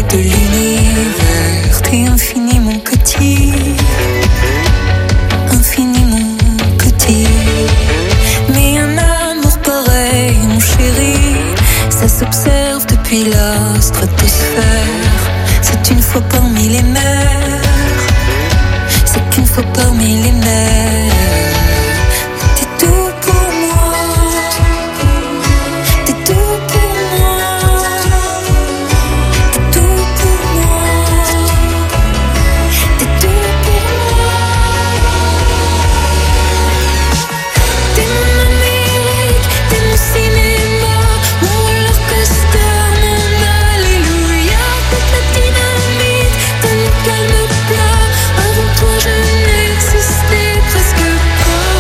de l'univers. T'es infiniment petit, infiniment petit. Mais un amour pareil, mon chéri, ça s'observe depuis la stratosphère. C'est une fois parmi les mers, c'est une fois parmi les mers. T'es tout pour moi, t'es tout pour moi, t'es tout pour moi, t'es tout pour moi. T'es mon Amérique, t'es mon cinéma, mon roller coaster, mon alléluia. Toute la dynamite dans mon calme plat. Avant toi je n'existais presque pas.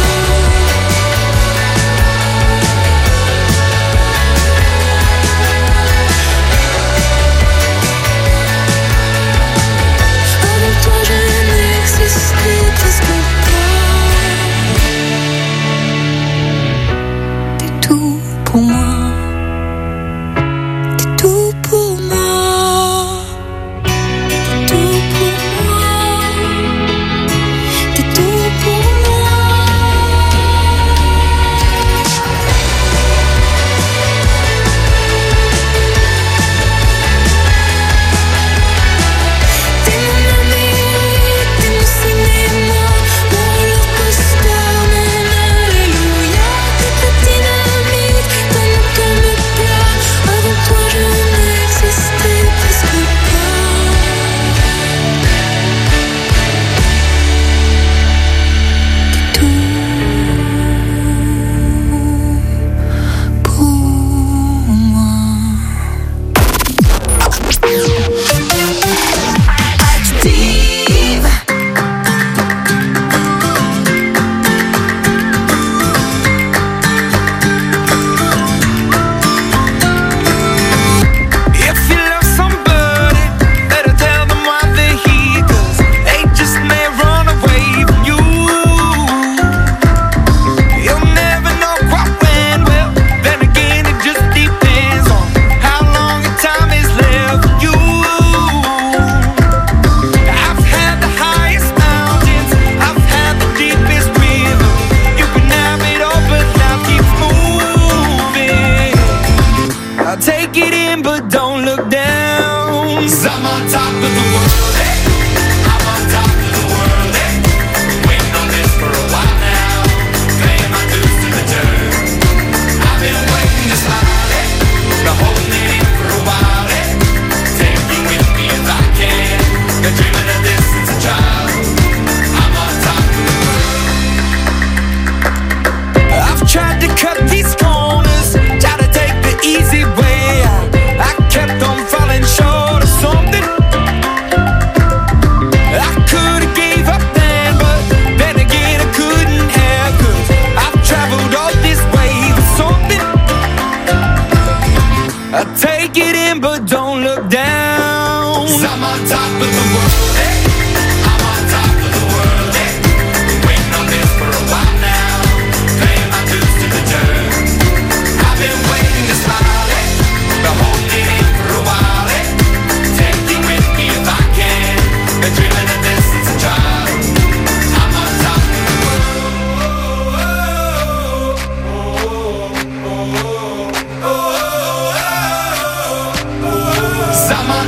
Avant toi je n'existais presque pas. T'es tout pour moi, t'es tout pour moi, t'es tout pour moi, t'es tout pour moi. T'es mon Amérique, t'es mon cinéma, mon roller coaster, mon alléluia. Toute la dynamite dans mon calme plat. Avant toi je n'existais presque pas. T'es tout pour moi. Active. If you love somebody, better tell them why they're here, 'cause they just may run away from you. You'll never know quite when, well, then again it just depends on how long your time is left for you. I've had the highest mountains, I've had the deepest river. You can have it all, but life keeps moving. I'll take it in, but don't look down. 'Cause I'm on top of the world, hey. I'm on top of the world, hey. Waiting on this for a while now. Paying my dues to the dirt. I've been waiting to smile, hey. Been holding it in for a while, hey. Take you with me if I can. Been dreaming of this since a child. I'm on top of the world. I've tried to cut these corners, try to take the easy way out. I kept on falling short of something. I could've gave up then, but then again I couldn't have, 'cause I've traveled all this way for something. I take it in, but don't look down. 'Cause I'm on top of the world, hey. I'm on top of the world, hey. Waiting on this for a while now. Paying my dues to the dirt. I've been waiting to smile, hey. Been holding it in for a while, hey. Take you with me if I can. Been dreaming of this since a child. I'm on top of the world. 'Cause I'm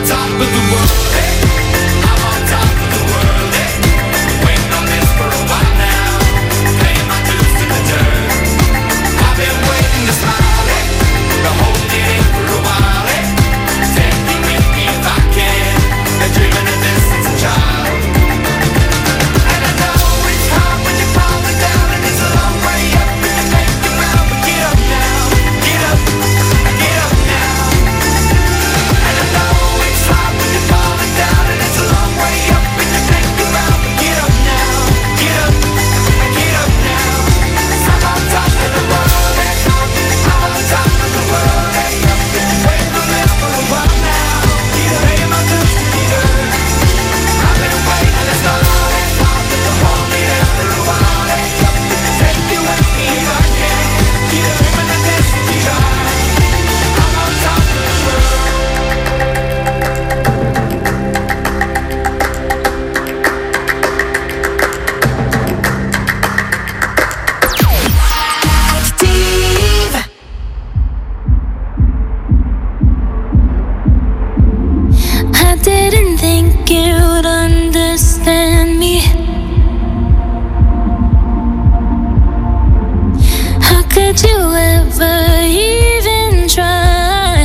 never even try.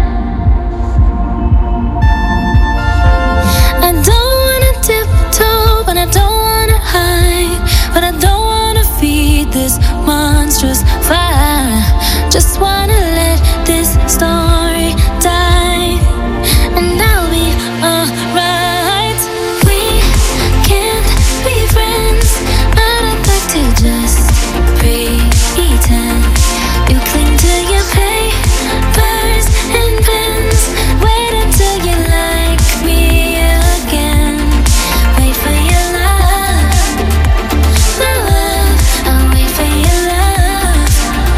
I don't wanna tiptoe, but I don't wanna hide. But I don't wanna feed this monstrous fire. Just wanna let this story die, and I'll be alright. We can't be friends, but I'd like to just pretend. You cling to your papers and pens. Wait until you like me again. Wait for your love, my love. I'll wait for your love.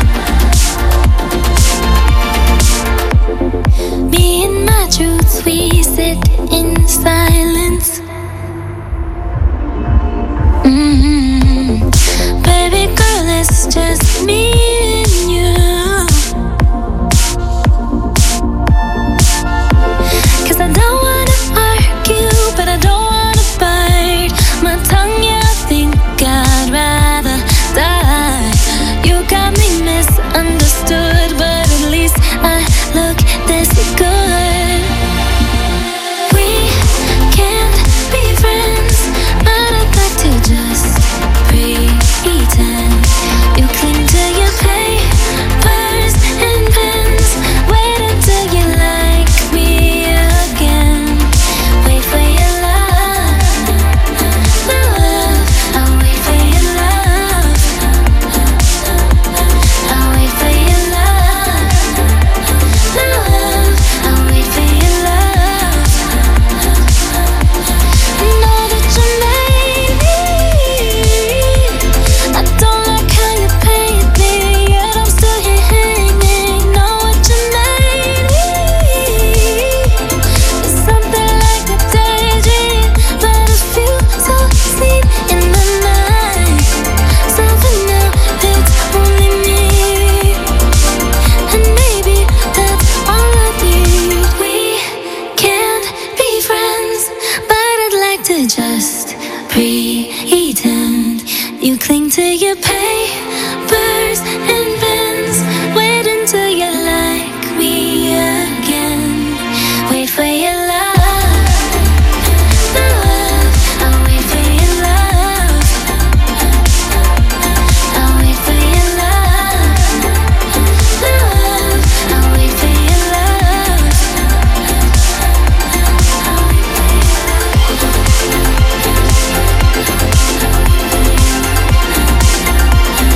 Me and my truths, we sit in silence. Baby girl, it's just me and you. 'Cause I don't wanna argue, but I don't wanna bite my tongue. Yeah, I think I'd rather die. You got me misunderstood, but at least I look this good. We can't be friends, but I'd like to just pretend. You cling to your papers and pens. Wait until you like me again. Wait for your love, my love. I'll wait for your love. I'll wait for your love, my love. I'll wait for your love. I know that you made me. I don't like how you paint me, yet I'm still here hanging. Know what you made me. It's something like a daydream, but it feels so seen in the night. So for now, it's only me, and maybe that's all I need. We can't be friends, but I'd like to just pretend. You cling to your papers and pens. Wait until you like me again. Wait for your love, my love. I'll wait for your love. I'll wait for your love, my love. I'll wait for your love. I'll wait for your love.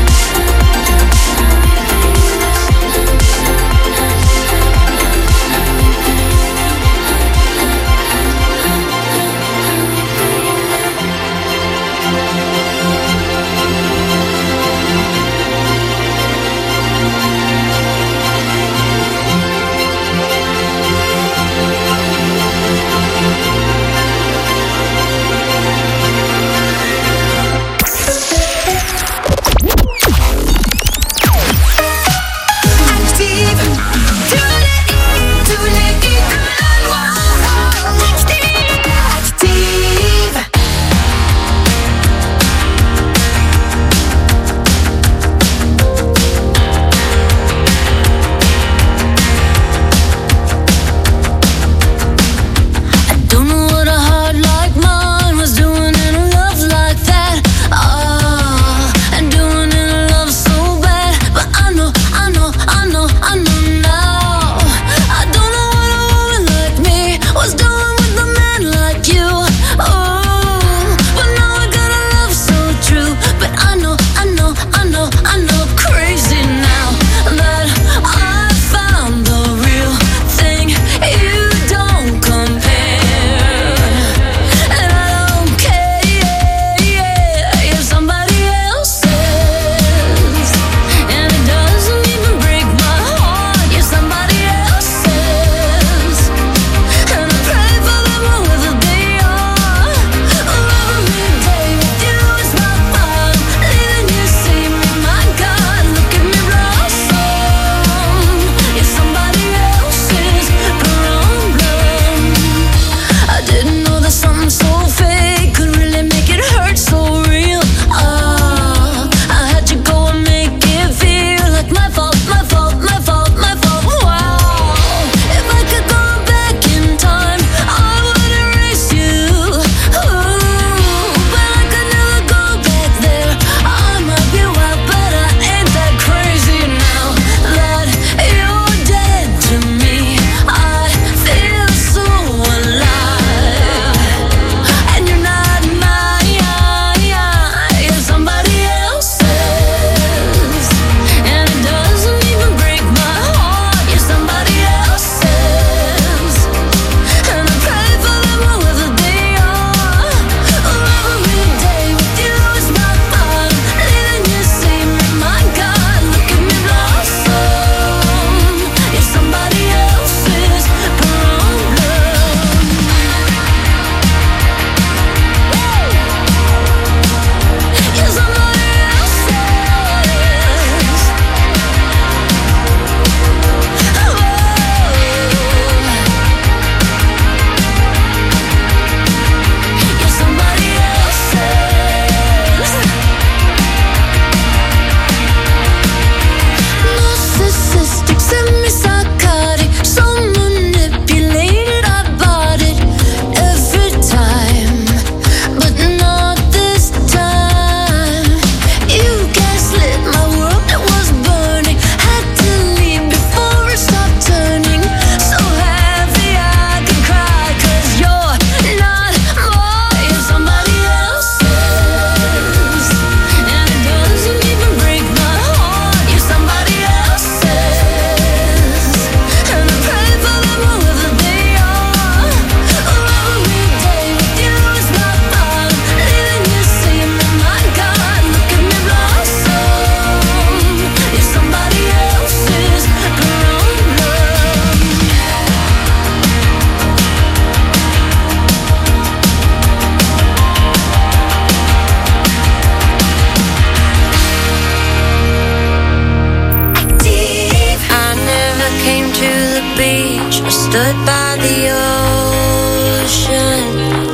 stood by the ocean.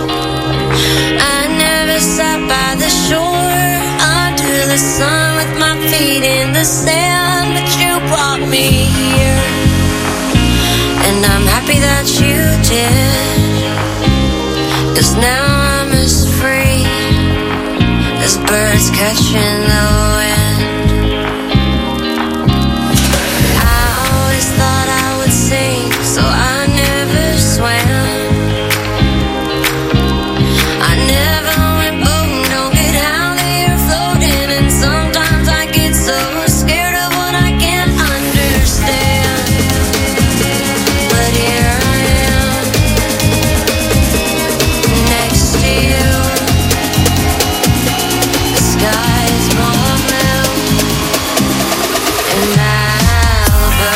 I never sat by the shore under the sun with my feet in the sand, but you brought me here, and I'm happy that you did, 'cause now I'm as free as birds catching the wind. I always thought I would sink, so I never swam. I never went boating, don't get how they are floating, and sometimes I get so scared of what I can't understand. But here I am, next to you. The sky is more blue in Malibu.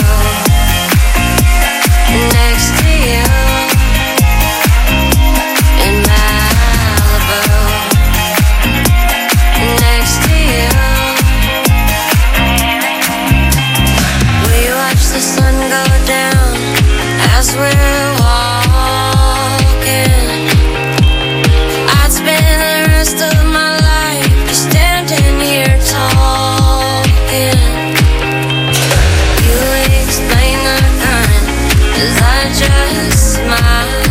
Next to you in Malibu. Next to you. We watch the sun go down as we're walking. I'd spend the rest of my life just standing here talking. You explain the current as I just smile,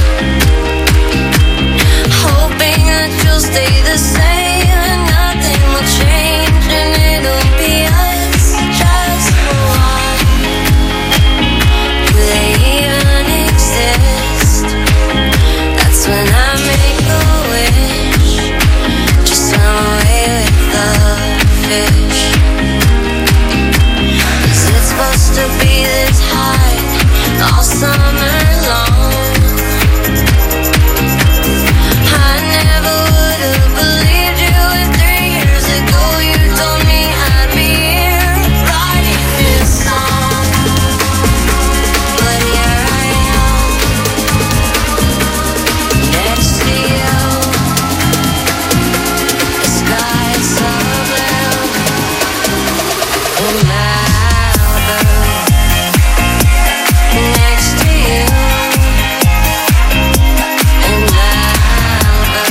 hoping that you'll stay the same and nothing will change, and it'll be us just for a while. Do they even exist? That's when I make a wish, just swim away with the fish. 'Cause it's supposed to be this high all summer long. I never would have believed you if 3 years ago you told me I'd be here writing this song. But here I am, next to you. The sky is so blue in Malibu. Next to you in Malibu.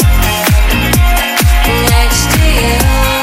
Next to you.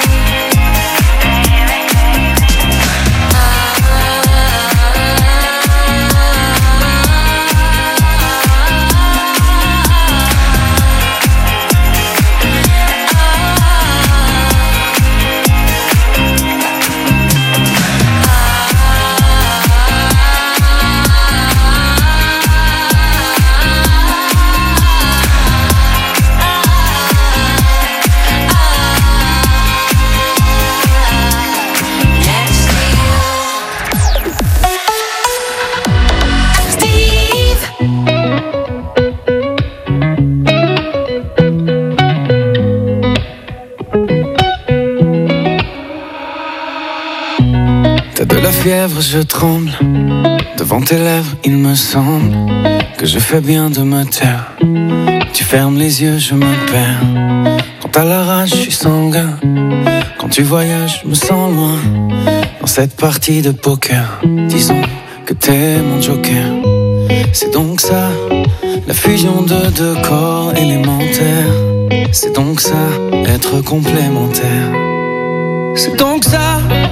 T'as de la fièvre, je tremble. Devant tes lèvres, il me semble que je fais bien de me taire. Tu fermes les yeux, je me perds. Quand t'as la rage, je suis sanguin. Quand tu voyages, je me sens loin. Dans cette partie de poker, disons que t'es mon joker. C'est donc ça, la fusion de deux corps élémentaires. C'est donc ça, être complémentaire. C'est donc ça,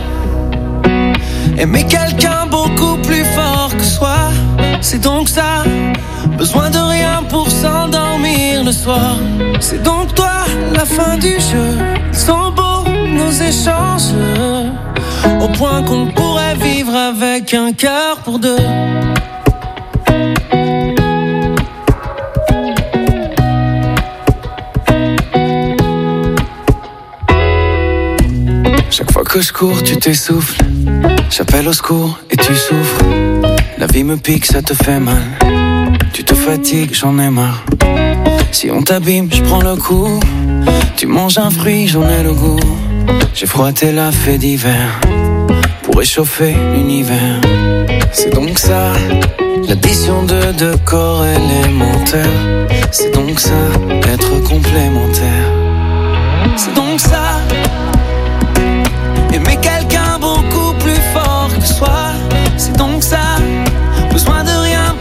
aimer quelqu'un beaucoup plus fort que soi. C'est donc ça, besoin de rien pour s'endormir le soir. C'est donc toi, la fin du jeu. Ils sont beaux nos échanges, au point qu'on pourrait vivre avec un cœur pour deux. Chaque fois que je cours, tu t'essouffles. J'appelle au secours et tu souffres. La vie me pique, ça te fait mal. Tu te fatigues, j'en ai marre. Si on t'abîme, je prends le coup. Tu manges un fruit, j'en ai le goût. J'ai froissé la fée d'hiver pour réchauffer l'univers. C'est donc ça, l'addition de deux corps élémentaires. C'est donc ça, être complémentaire. C'est donc ça, aimer quelqu'un beaucoup plus fort que soi. C'est donc ça, besoin de rien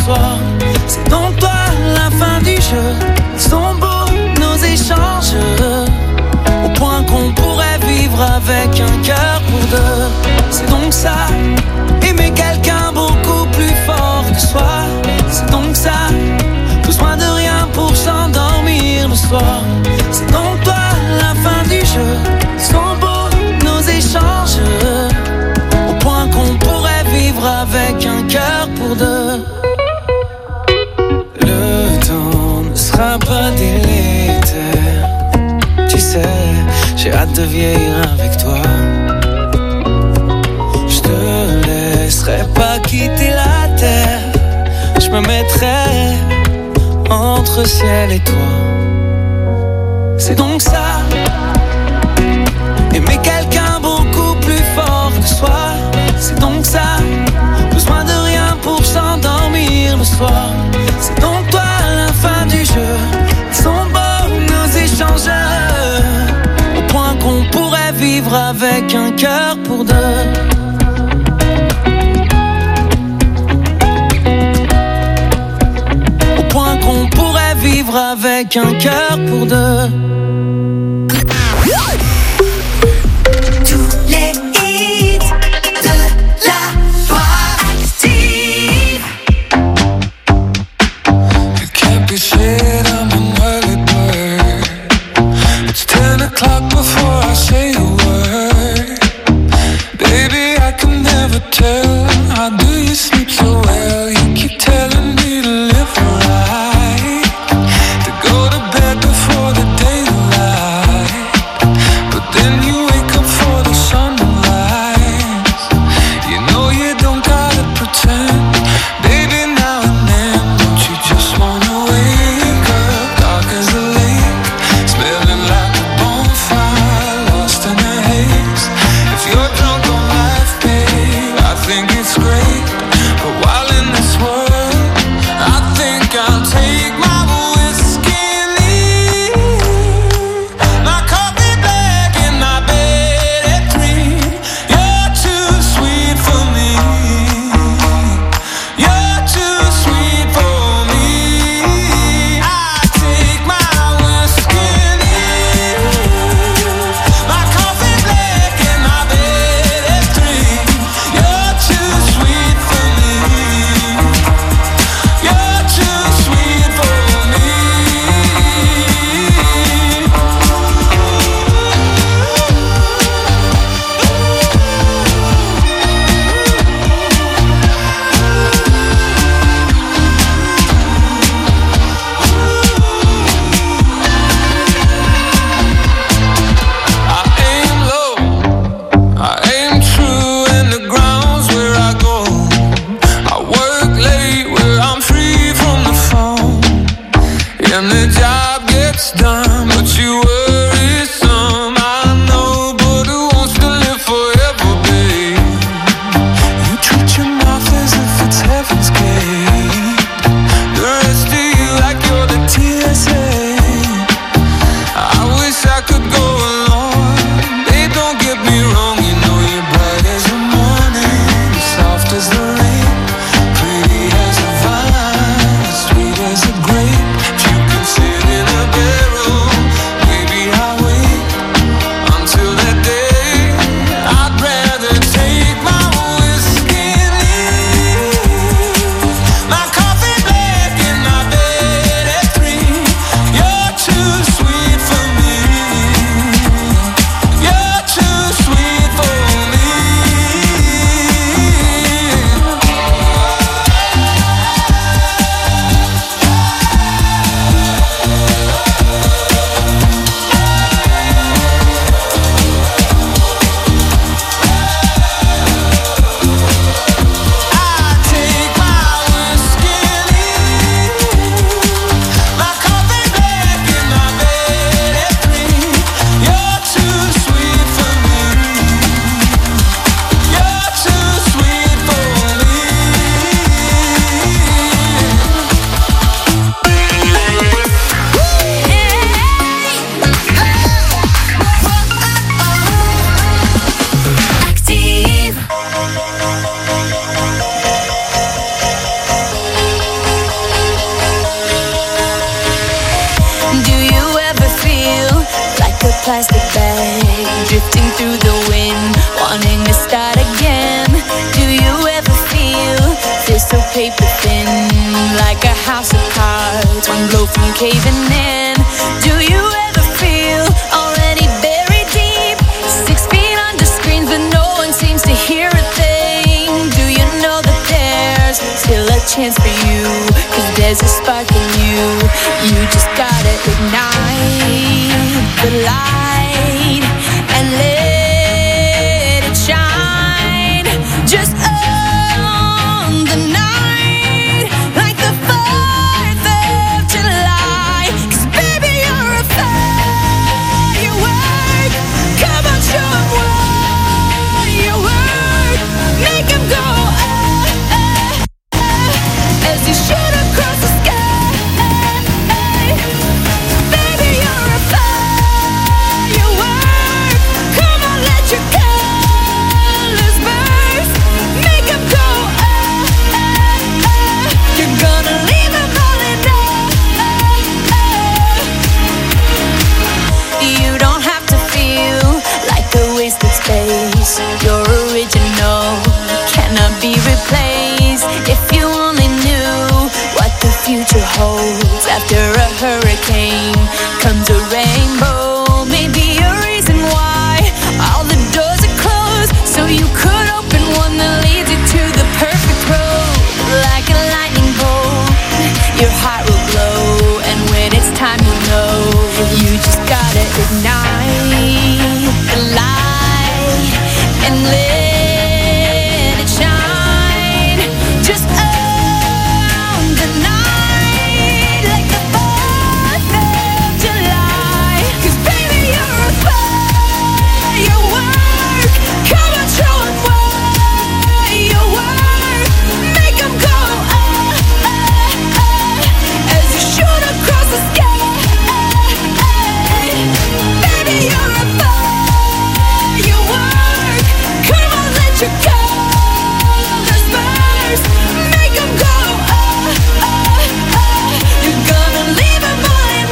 soir. C'est donc toi la fin du jeu. Ils sont beaux nos échanges, au point qu'on pourrait vivre avec un cœur pour deux. C'est donc ça, aimer quelqu'un beaucoup plus fort que soi. C'est donc ça, besoin de rien pour s'endormir le soir. C'est donc toi la fin du jeu. Ils sont beaux nos échanges, au point qu'on pourrait vivre avec un cœur pour deux. Le temps ne sera pas délétère. Tu sais, j'ai hâte de vieillir avec toi. Je te laisserai pas quitter la terre. Je me mettrai entre ciel et toi. C'est donc ça, aimer quelqu'un beaucoup plus fort que soi. C'est donc ça, besoin de rien pour s'endormir le soir. C'est donc toi la fin du jeu. Ils sont beaux nos échanges, au point qu'on pourrait vivre avec un cœur pour deux. Au point qu'on pourrait vivre avec un cœur pour deux. Think it's great, but while house of cards, one blow from caving in. Do you ever feel already buried deep? 6 feet under screens, but no one seems to hear a thing. Do you know that there's still a chance for you? 'Cause there's a spark in you. You just gotta ignite the light and let it shine. Just on the night, like the 4th of July. 'Cause baby, you're a firework. Come on, show 'em what you work. Make 'em go as you shoot across the sky. Baby, you're a firework. Come on, let your colors burst. Make 'em go You're gonna leave 'em all in You don't have to feel like a wasted space. You're original, cannot be replaced. If you only knew what the future holds. After a hurricane comes a rainbow. Maybe a reason why all the doors are closed, so you could open one that leads you to the perfect road. Like a lightning bolt, your heart will glow, and when it's time, you'll know. You just gotta ignite the light and let it shine. Just on the night, like the 4th of July. 'Cause baby, you're a firework. Come on, show 'em what you work. Make 'em go as you shoot across the sky. Baby, you're a firework. Come on, let your colors burst. Make 'em go You're gonna leave 'em all in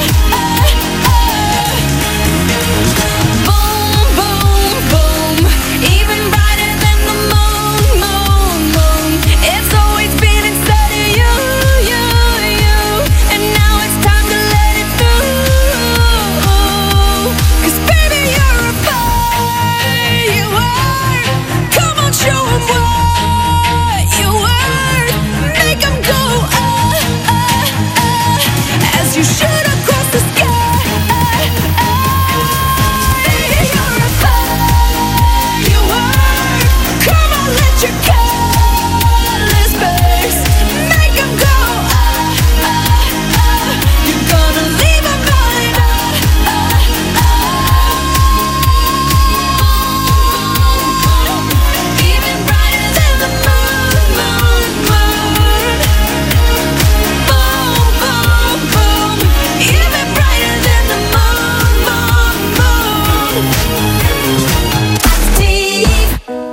Boom, boom, boom. Even brighter than the moon, moon, moon. It's always been inside of you, you, you. And now it's time to let it through. 'Cause baby, you're a firework. Come on, show 'em what you work. Make 'em go as you shoot across the sky. You're a firework. Come on, let your colors burst. Make 'em go You're gonna leave 'em all in Even brighter than the moon, moon, moon. Boom, boom, boom. Even brighter than the moon, moon, moon. Steve.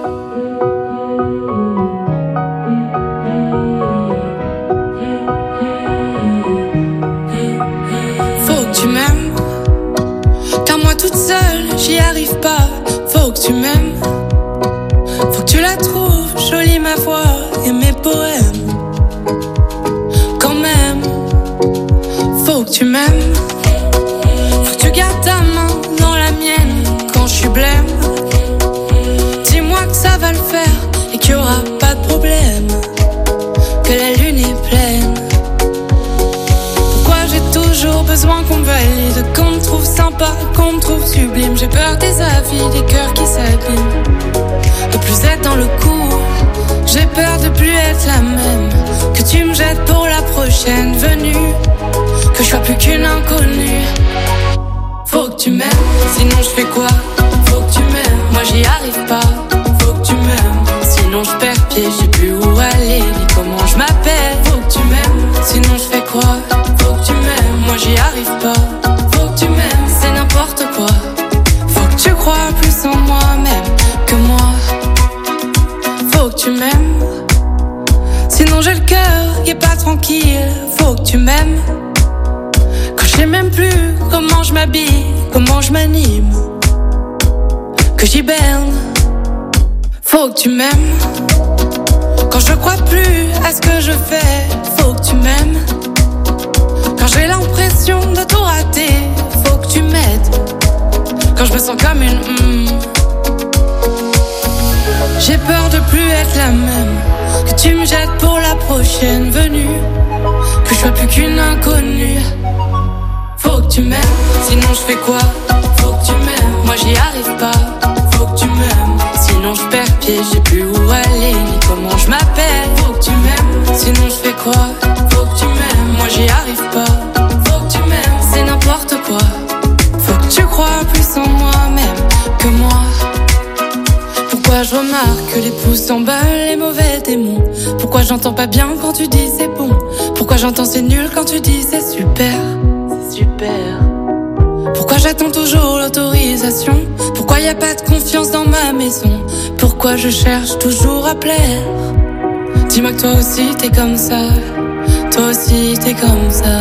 Faut que tu m'aimes, car moi toute seule, j'y arrive pas. Faut que tu m'aimes, faut que tu la trouves jolie ma voix et mes poèmes. Quand même, faut que tu m'aimes, faut que tu gardes ta main dans la mienne quand je suis blême. Dis-moi que ça va le faire et qu'il y aura pas de problème, que la lune est pleine. Pourquoi j'ai toujours besoin qu'on me valide, qu'on me trouve sympa, qu'on me trouve sublime. J'ai peur des avis, des cœurs qui s'abîment, de plus être dans le coup. J'ai peur de plus être la même, que tu me jettes pour la prochaine venue, que je sois plus qu'une inconnue. Faut que tu m'aimes, sinon je fais quoi? Faut que tu m'aimes, moi j'y arrive pas. Faut que tu m'aimes, sinon je perds pied, je sais plus où aller, ni comment je m'appelle. Faut que tu m'aimes, sinon je fais quoi? Faut que tu m'aimes, moi j'y arrive pas. Faut que tu m'aimes, c'est n'importe quoi. Faut que tu crois plus en moi-même que moi. Faut que tu m'aimes, sinon j'ai le cœur qui est pas tranquille. Faut que tu m'aimes, quand je sais même plus comment je m'habille, comment je m'anime, que j'hiberne. Faut que tu m'aimes, Quand je crois plus à ce que je fais, faut que tu m'aimes. Quand j'ai l'impression de tout rater, faut que tu m'aides. Quand je me sens comme une j'ai peur de plus être la même, que tu me jettes pour la prochaine venue, que je sois plus qu'une inconnue. Faut que tu m'aimes, sinon je fais quoi? Faut que tu m'aimes, moi j'y arrive pas. Faut que tu m'aimes, sinon je perds pied, je sais plus où aller, ni comment je m'appelle. Faut que tu m'aimes, sinon je fais quoi? Faut que tu m'aimes, moi j'y arrive pas. Faut que tu m'aimes, c'est n'importe quoi. Faut que tu crois plus en moi-même que moi. Pourquoi je remarque que les pouces s'emballent les mauvais démons? Pourquoi j'entends pas bien quand tu dis c'est bon? Pourquoi j'entends c'est nul quand tu dis c'est super? C'est super. Pourquoi j'attends toujours l'autorisation? Pourquoi y a pas de confiance dans ma maison? Pourquoi je cherche toujours à plaire? Dis-moi que toi aussi t'es comme ça. Toi aussi t'es comme ça.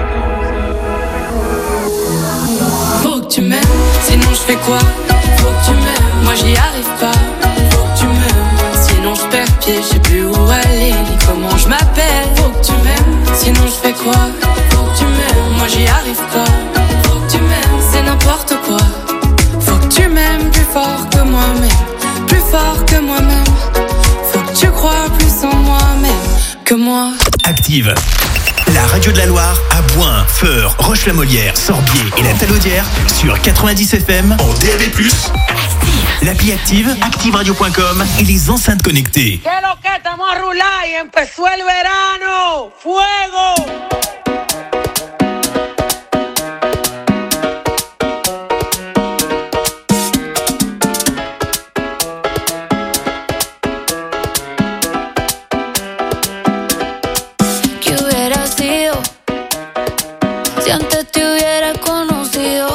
Faut que tu m'aimes, sinon je fais quoi? Faut que tu m'aimes, moi j'y arrive pas. Faut que tu m'aimes, sinon je perds pied, je sais plus où aller, ni comment je m'appelle. Faut que tu m'aimes, sinon je fais quoi? Faut que tu m'aimes, moi j'y arrive pas. Faut que tu m'aimes, c'est n'importe quoi. Faut que tu m'aimes plus fort que moi-même, plus fort que moi-même. Faut que tu crois plus en moi-même que moi. Active, la radio de la Loire à Bouen, Feur, Roche-la-Molière, Sorbier et la Talaudière sur 90 FM en DAB+. L'appli Active, activeradio.com et les enceintes connectées. ¿Qué lo que estamos a rular y empezó el verano? ¡Fuego! Si antes te hubiera conocido,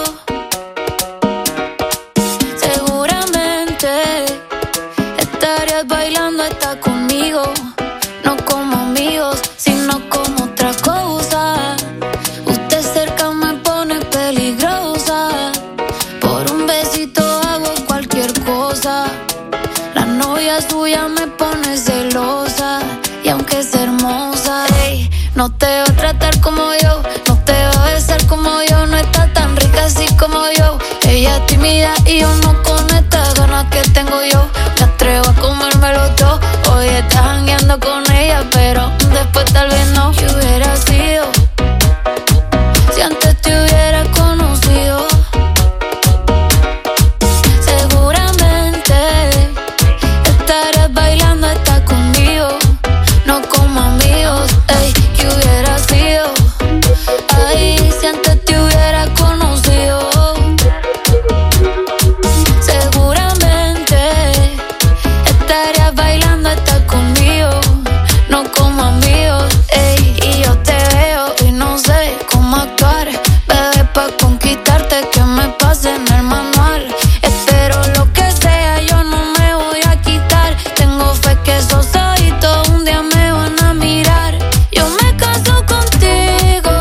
seguramente estarías bailando hasta conmigo. No como amigos, sino como otra cosa. Usted cerca me pone peligrosa. Por un besito hago cualquier cosa. La novia suya me pone celosa. Y aunque es hermosa, hey, no te va a tratar como yo. Como yo, no está tan rica así como yo. Ella es tímida y yo no con estas ganas que tengo yo. Me atrevo a comérmelo todo. Hoy estás jangueando con ella, pero después tal vez no. ¿Qué hubiera sido si antes te hubiera conocido? Seguramente estarías bailando hasta conmigo. No como amigos, ey, ¿qué hubiera sido? Ay, si antes te hubiera conocido, seguramente estarías bailando hasta conmigo, no como amigos, ey. Y yo te veo y no sé cómo actuar, bebé, pa' conquistarte que me pase en el manual. Espero lo que sea, yo no me voy a quitar. Tengo fe que esos ojitos un día me van a mirar. Yo me caso contigo.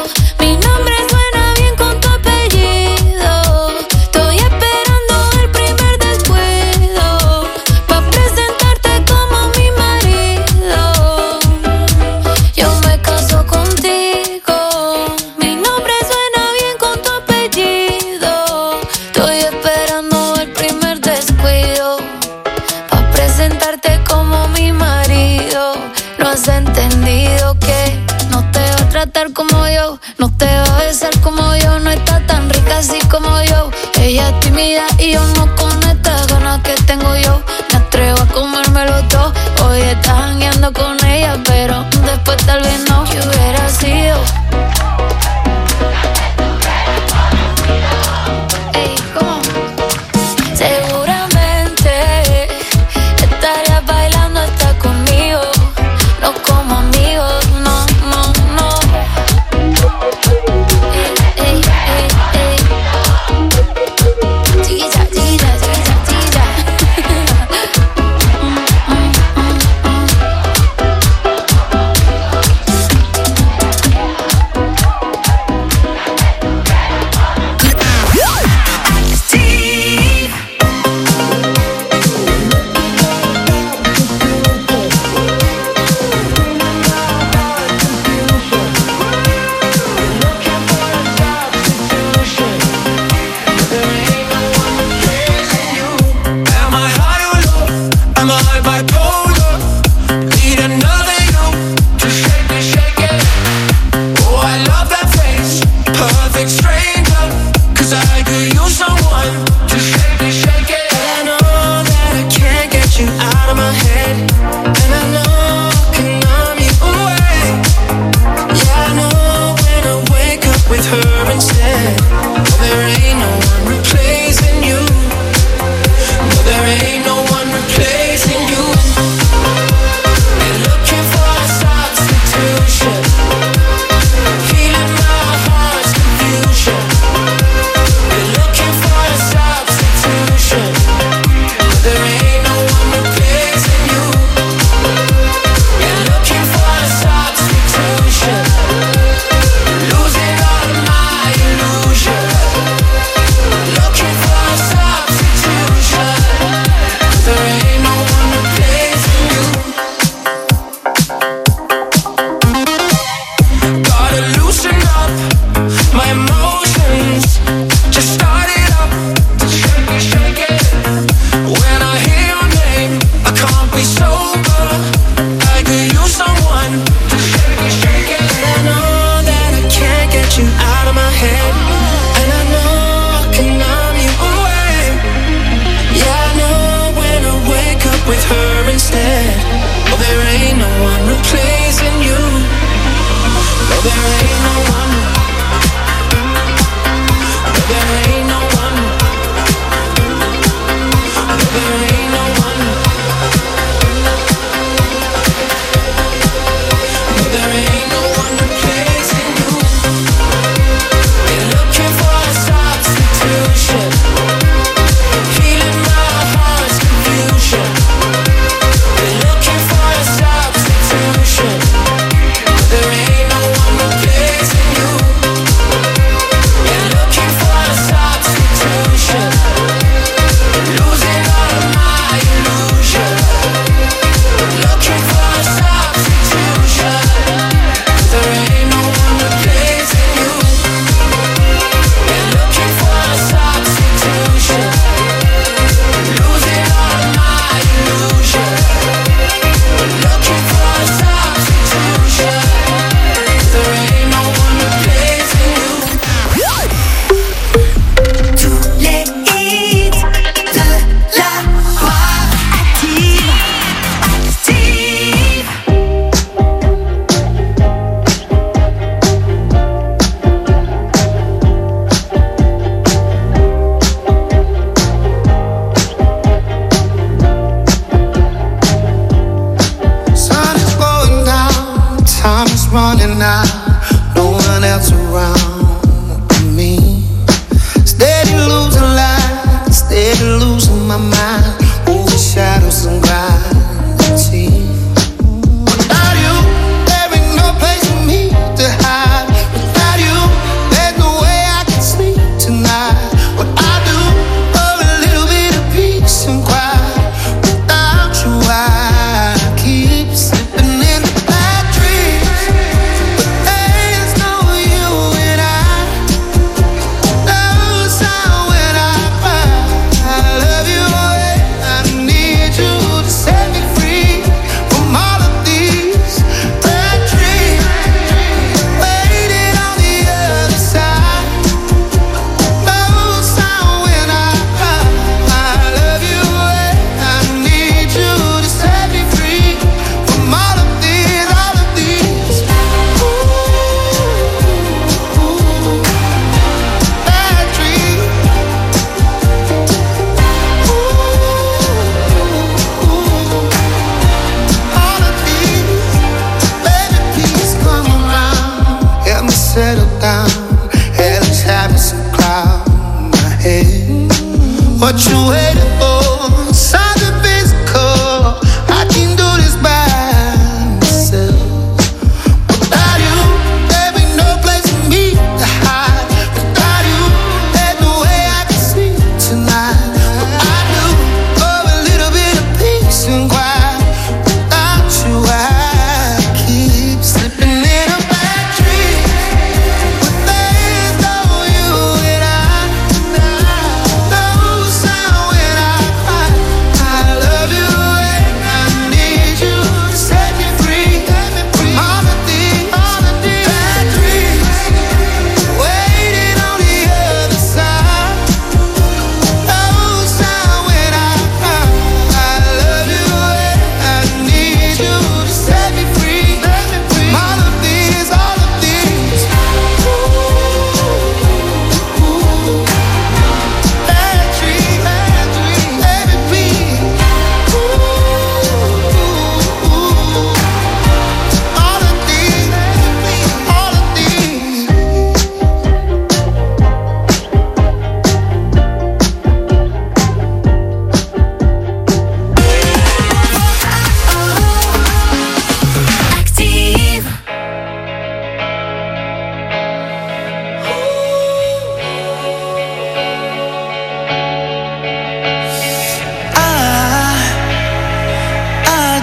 Como yo, no te va a besar como yo, no está tan rica así como yo. Ella es tímida y yo no con estas ganas que tengo yo. Me atrevo a comérmelo todo. Hoy estás jangueando con ella, pero después tal vez no. ¿Qué hubiera sido? Ey, ¿cómo? Seguramente estarías bailando hasta conmigo, no como amigos, no, no, no. Ey, ey, ey, ey. Chiquita, chiquita, chiquita, chiquita. my bipolar. Need another you to shake it, shake it. Oh, I love that face, perfect stranger. 'Cause I could use someone to shake it, shake it. And I know that I can't get you out of my head. And I know I can numb you away. Yeah, I know when I wake up with her instead. Oh, there ain't no one replacing you. No, there ain't no one replacing you. They're looking for a substitution. Feeling my heart's confusion. They're looking for a substitution. No, there ain't no one replacing you. They're looking for a substitution. Losing all of my illusion. Looking for a substitution. There ain't no one replacing you. Gotta loosen up my emotions. Just start it up, shake it, shake it. When I hear your name, I can't be sober. I could use someone to shake it, shake it. I know that I can't get you out of my head. And I know I can numb you away. Yeah, I know when I wake up with her instead. Oh, there ain't no one replacing you. No, there ain't no one. No, there ain't no one. No, there ain't no one. No, there ain't no one replacing you. You're looking for a substitution. Feeling my heart's confusion. You're looking for a substitution. There ain't no one replacing you.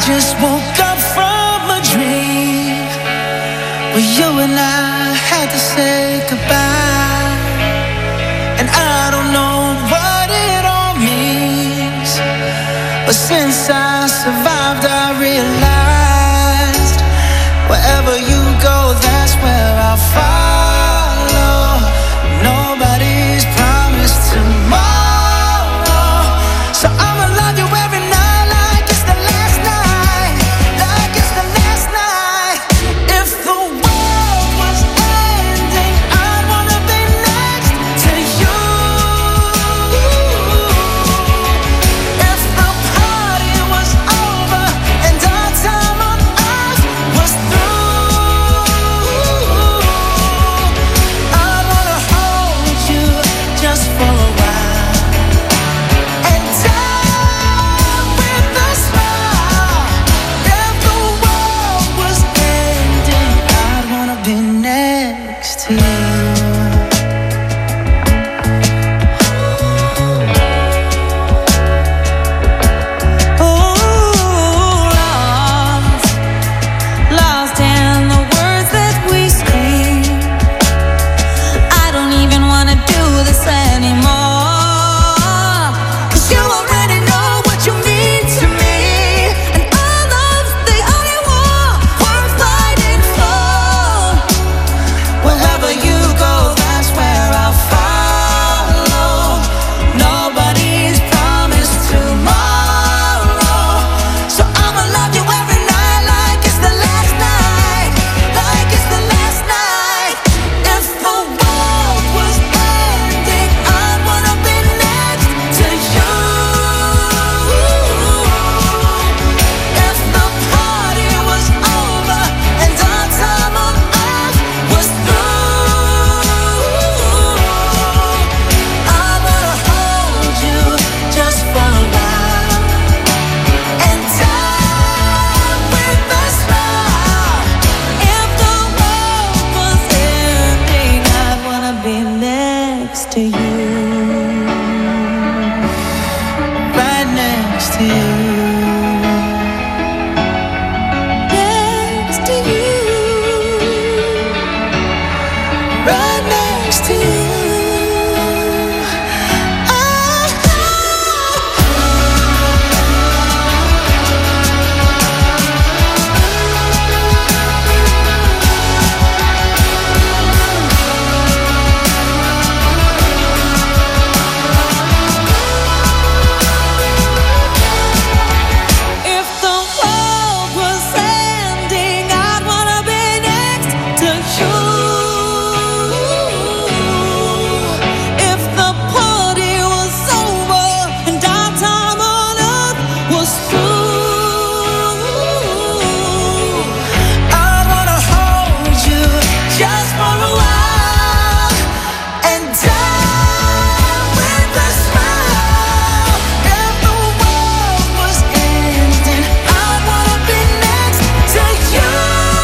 just woke up from a dream where you and I had to say goodbye, and I don't know what it all means, but since I survived I realized wherever you go, that's where I'll follow. Nobody's promised tomorrow, so I'ma love you every night like it's the last night, like it's the last night. If the world was ending, I'd wanna be next to you. If the party was over and our time on earth was through, I'd wanna hold you just for a while and die with a smile. If the world was ending, I'd wanna be next to you. Lost in the words that we scream. I don't even wanna do this anymore, 'cause you already know what you mean to me, and our love's the only war worth fighting for. Wherever you go, that's where I'll follow. Nobody's promised tomorrow, so I'ma love you every night like it's the last night, like it's the last night. If the world was ending, I'd wanna be next to you. If the party was over and our time on earth was through, I wanna hold you just for a while and die with a smile. If the world was ending, I'd wanna be next to you. Right next to you. Next to you. Right next to you. If the world was ending, I'd wanna be next to you. If the party was over and our time on earth was through, I wanna hold you just for a while and die with a smile. If the world was ending, I wanna be next to you.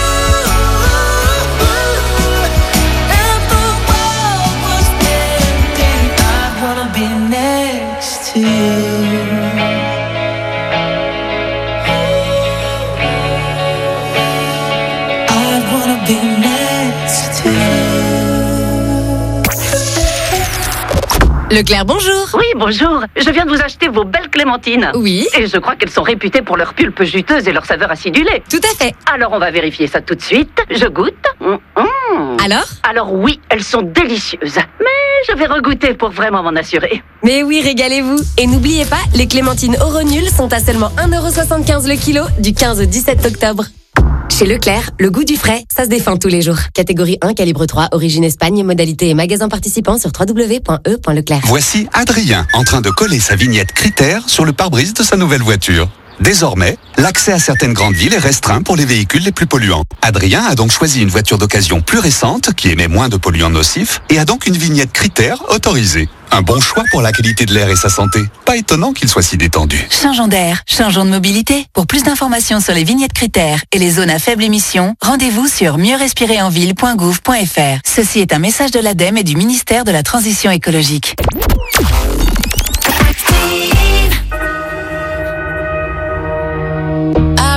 If the world was ending, I wanna be next to you. I wanna be next to you. Leclerc, bonjour. Oui, bonjour. Je viens de vous acheter vos belles clémentines. Oui. Et je crois qu'elles sont réputées pour leur pulpe juteuse et leur saveur acidulée. Tout à fait. Alors on va vérifier ça tout de suite. Je goûte. Alors oui, elles sont délicieuses. Mais je vais regoûter pour vraiment m'en assurer. Mais oui, régalez-vous. Et n'oubliez pas, les clémentines Oronuls sont à seulement 1,75€ le kilo du 15 au 17 octobre. Chez Leclerc, le goût du frais, ça se défend tous les jours. Catégorie 1, calibre 3, origine Espagne, modalité et magasin participant sur www.e.leclerc. Voici Adrien en train de coller sa vignette Critères sur le pare-brise de sa nouvelle voiture. Désormais, l'accès à certaines grandes villes est restreint pour les véhicules les plus polluants. Adrien a donc choisi une voiture d'occasion plus récente qui émet moins de polluants nocifs et a donc une vignette Critères autorisée. Un bon choix pour la qualité de l'air et sa santé. Pas étonnant qu'il soit si détendu. Changeons d'air, changeons de mobilité. Pour plus d'informations sur les vignettes Critères et les zones à faible émission, rendez-vous sur mieuxrespirerenville.gouv.fr. Ceci est un message de l'ADEME et du ministère de la Transition écologique. I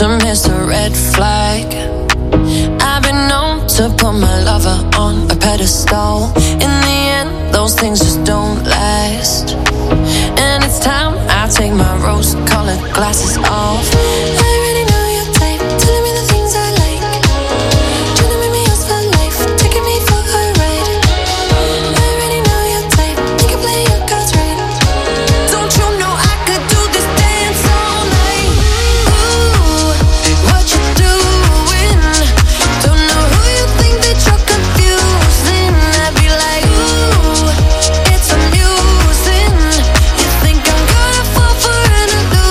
to miss a red flag. I've been known to put my lover on a pedestal. In the end, those things just don't last. And it's time I take my rose-colored glasses off. I already know your type, telling me the things I like, trying to make me yours for life, taking me for a ride. I already know your type, you can play your cards right. Don't you know I could do this dance all night? Ooh, what you doing? Don't know who you think that you're confusing. I'd be like, ooh, it's amusing. You think I'm gonna fall for an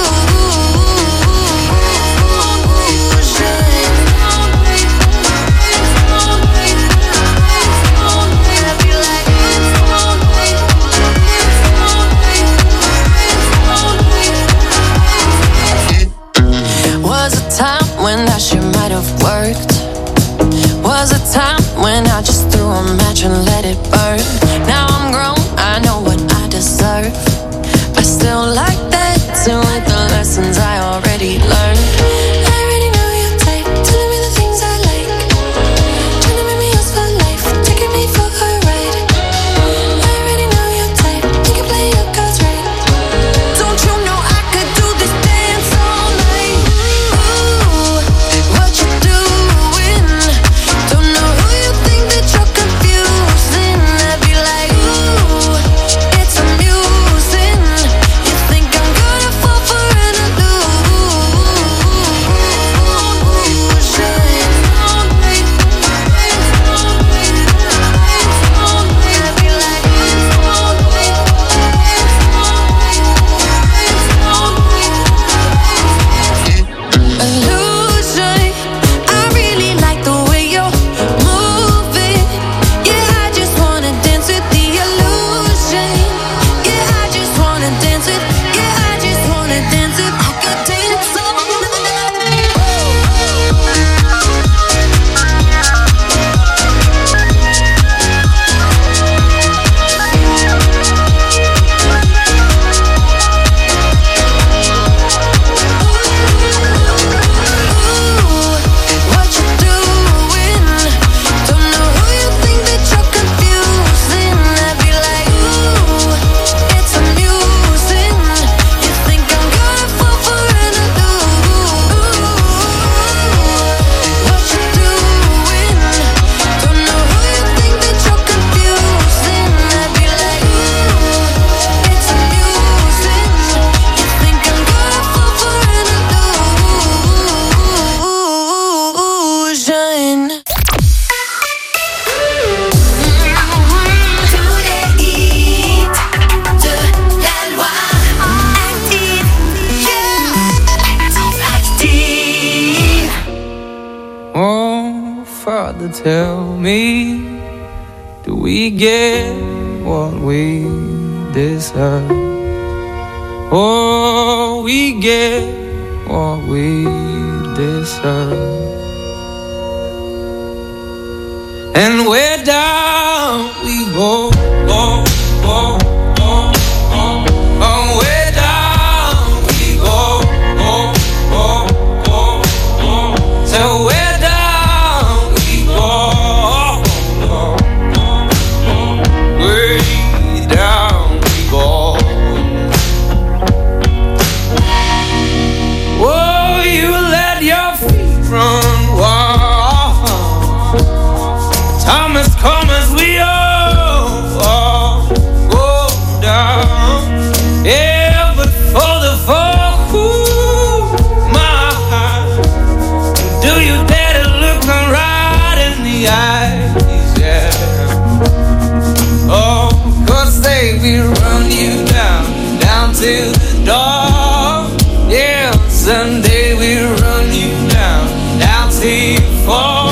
Was a time when that shit might have worked. Was a time when I just threw a match and let it burn. Now I'm grown, I know what I deserve. I still like dancing with the lessons I already learned. I already know your type, telling me the things I like, trying to make me yours for life, taking me for a ride. I already know your type, you can play your cards right. Don't you know I could do this dance all night? Ooh, what you doing? Don't know who you think that you're confusing. I'd be like, ooh, it's amusing. You think I'm gonna fall for an illusion. I really like the way you're moving. Yeah, I just wanna dance with the illusion. Yeah, I just wanna dance with. Yeah, I just wanna dance with. I could dance all what you doing? Don't know who you think that you're confusing. I'd be like, ooh, it's amusing. You think I'm gonna fall for an illusion. What you doing? Don't know who you think that you're confusing. I'd be like, ooh, it's amusing. You think I'm gonna fall for an illusion. Oh, Father, tell me, do we get what we deserve? Oh, we get what we deserve. And where down we go, oh, oh, oh, oh, oh, where down we go, oh, oh, oh, oh, so where down we go, oh, oh, oh, way down we go. Oh, you let your feet run wild. Time has come as we all go down. Yeah, but for the folk who my heart, do you dare to look me right in the eyes? Yeah. Oh, 'cause they will run you down, down to the door. Yeah, someday we'll run you down, down till you fall.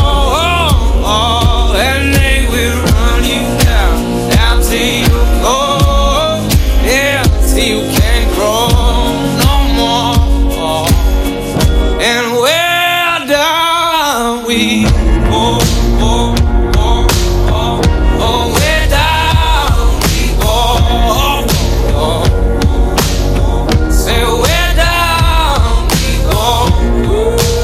And they will run you down, down till you go. Yeah, till you can't grow no more. And where down we go, oh, oh, oh, oh, where down we go, oh, oh, oh, oh. Say where down we go. Ooh.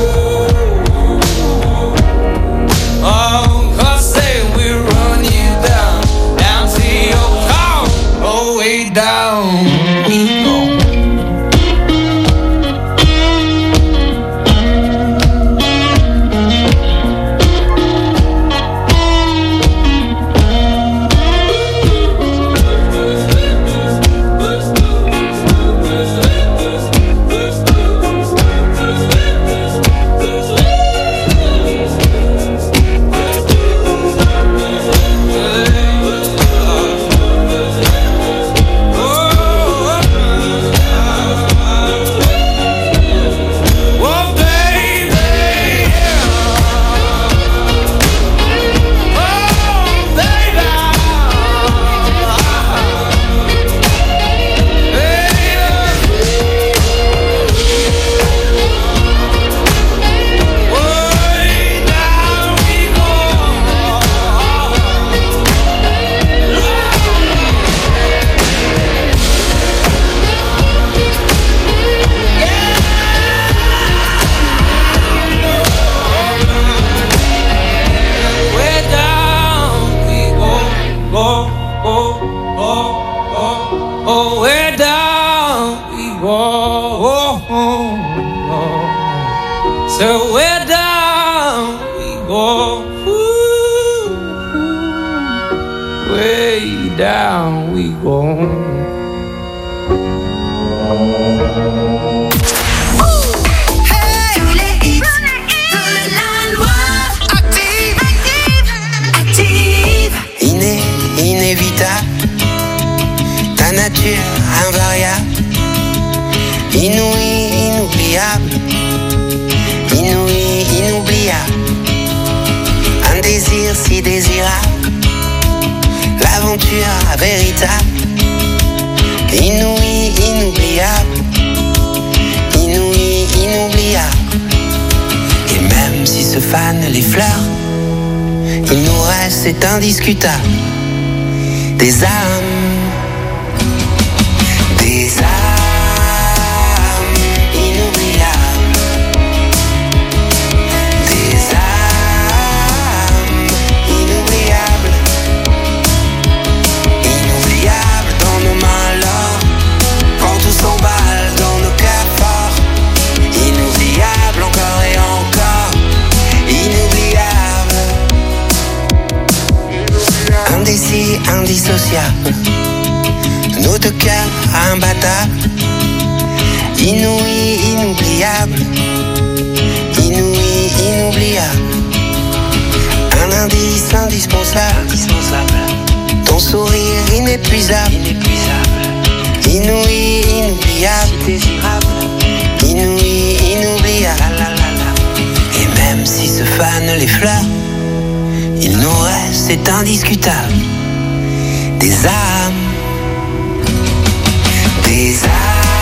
So we're down we go, way down we go. Inévitable, ta nature invariable, inouïe, inoubliable, inouïe, inoubliable, un désir si désirable, l'aventure véritable, inouïe, inoubliable, inouïe, inoubliable. Et même si se fanent les fleurs, il nous reste, c'est indiscutable, des âmes, inoubliables, des âmes inoubliables, inoubliables dans nos mains l'or, quand tout s'emballe dans nos cœurs forts, inoubliables encore et encore, inoubliables, indécis, indissociables, nos deux cœurs imbattables, inouï, inoubliable, inouï, inoubliable, un indice indispensable, ton sourire inépuisable, inouï, inoubliable, désirable, inouï, inoubliable. Et même si se fanent les fleurs, il nous reste, c'est indiscutable, des âmes, des âmes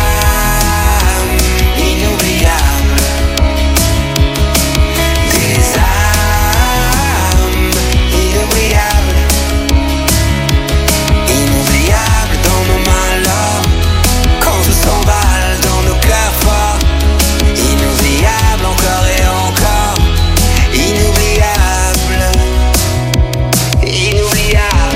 inoubliables, des âmes inoubliables, inoubliables dans nos mains l'or, quand tout s'emballe dans nos cœurs forts, inoubliables encore et encore, inoubliables, inoubliables.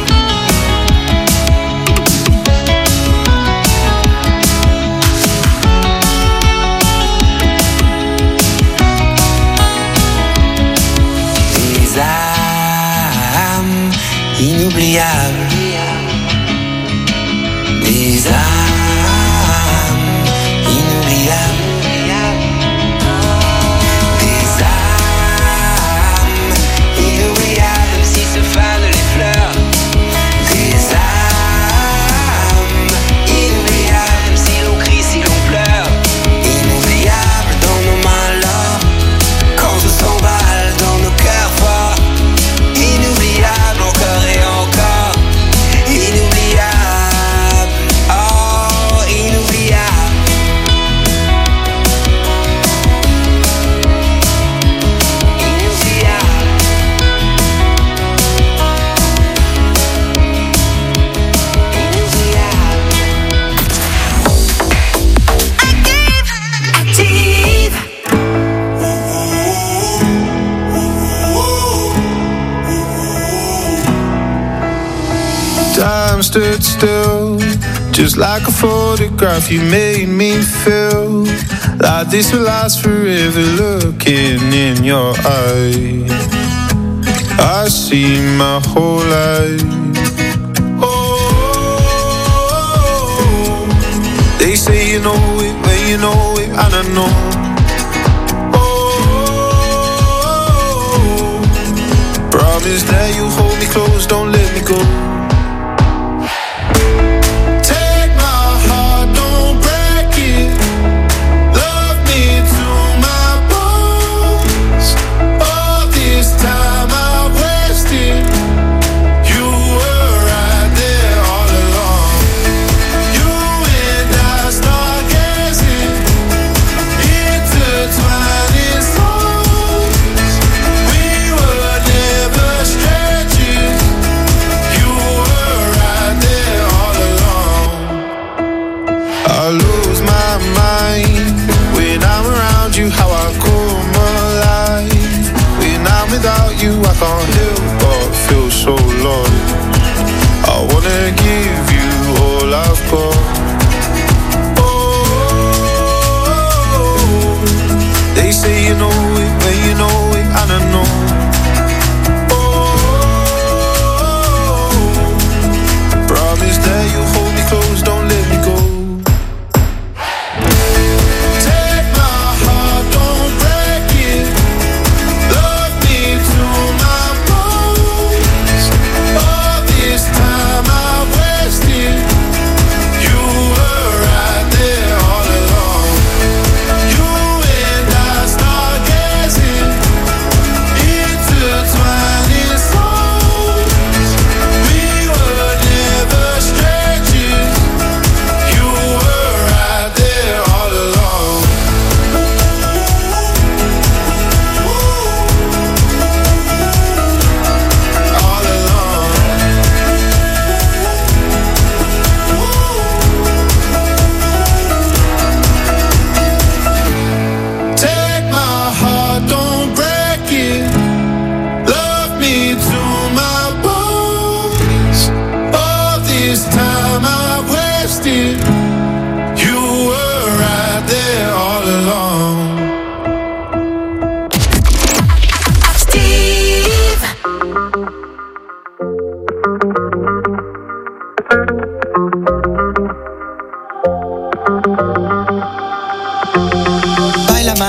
Inoubliable, des âmes inoubliables, des âmes inoubliables, si se fanent les fleurs, des âmes inoubliables, si l'on crie, si l'on pleure, inoubliables dans nos mains l'or, quand tout s'emballe dans nos cœurs forts, inoubliable encore et encore, inoubliable, oh inoubliable, inoubliable, Active. Time stood still, just like a photograph. You made me feel like this will last forever. Looking in your eyes, I see my whole life. Oh, they say you know it when you know it, and I know. Oh, promise that you hold me close, don't let me go. I can't help but feel so lost. I wanna give you all I've got. Oh, they say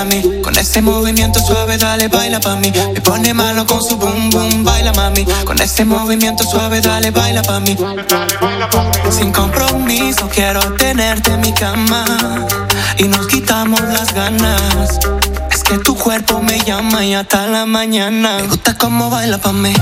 mami, con ese movimiento suave, dale, baila pa' mí. Me pone malo con su boom boom, baila mami, con ese movimiento suave, dale, baila pa' mí. Sin compromiso quiero tenerte en mi cama y nos quitamos las ganas. Es que tu cuerpo me llama y hasta la mañana. Me gusta cómo baila pa' mí.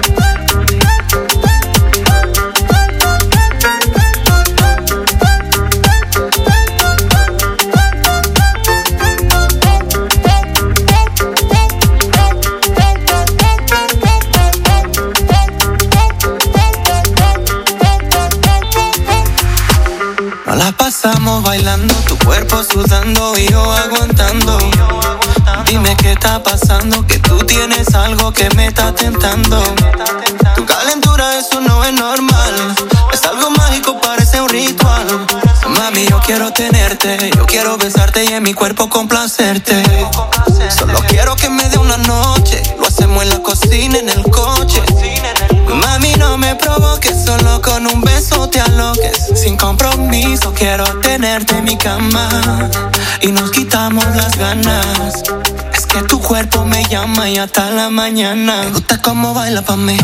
La pasamos bailando, tu cuerpo sudando y yo aguantando. Dime qué está pasando, que tú tienes algo que me está tentando. Tu calentura, eso no es normal. Es algo mágico, parece un ritual. Mami, yo quiero tenerte, yo quiero besarte y en mi cuerpo complacerte. Solo quiero que me dé una noche, lo hacemos en la cocina, en el coche. Mami, no me provoques, solo con un beso te aloques. Sin compromiso quiero tenerte en mi cama y nos quitamos las ganas. Es que tu cuerpo me llama y hasta la mañana. Me gusta cómo baila pa' mí.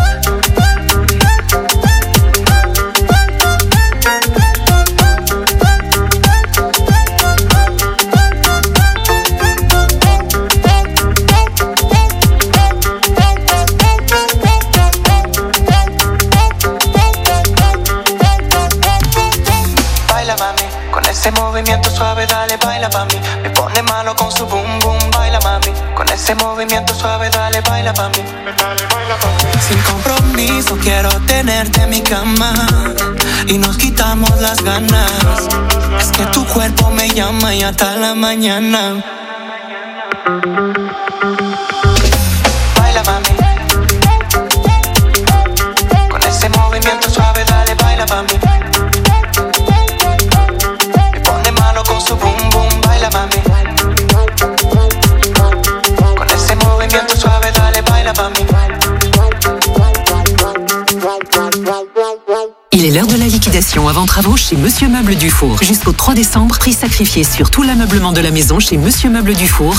Ese movimiento suave, dale, baila pa' mí. Me pone malo con su boom boom, baila mami. Con ese movimiento suave, dale, baila pa' mí. Sin compromiso quiero tenerte en mi cama y nos quitamos las ganas. Es que tu cuerpo me llama y hasta la mañana. Baila mami. Con ese movimiento suave, dale, baila pa' mí. Con su boom boom, baila mami. Con ese movimiento suave, dale, baila pa' mí. Il est l'heure de la liquidation avant travaux chez Monsieur Meuble Dufour. Jusqu'au 3 décembre, prix sacrifié sur tout l'ameublement de la maison chez Monsieur Meuble Dufour.